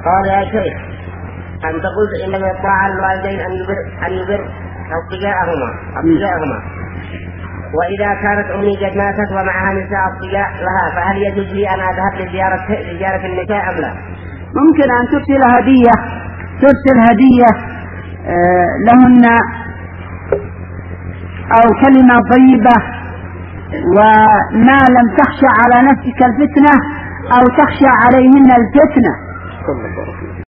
قال يا شيخ أنت قلت إن من الطاعة الوالدين أن يبر أصدقائهما وإذا كانت أمي قد ماتت ومعها نساء أصدقاء لها فهل يجوز لي أن أذهب لزيارة النساء أم لا؟ ممكن أن ترسل هدية لهن أو كلمة طيبة، وما لم تخشى على نفسك الفتنة أو تخشى عليهن الفتنة.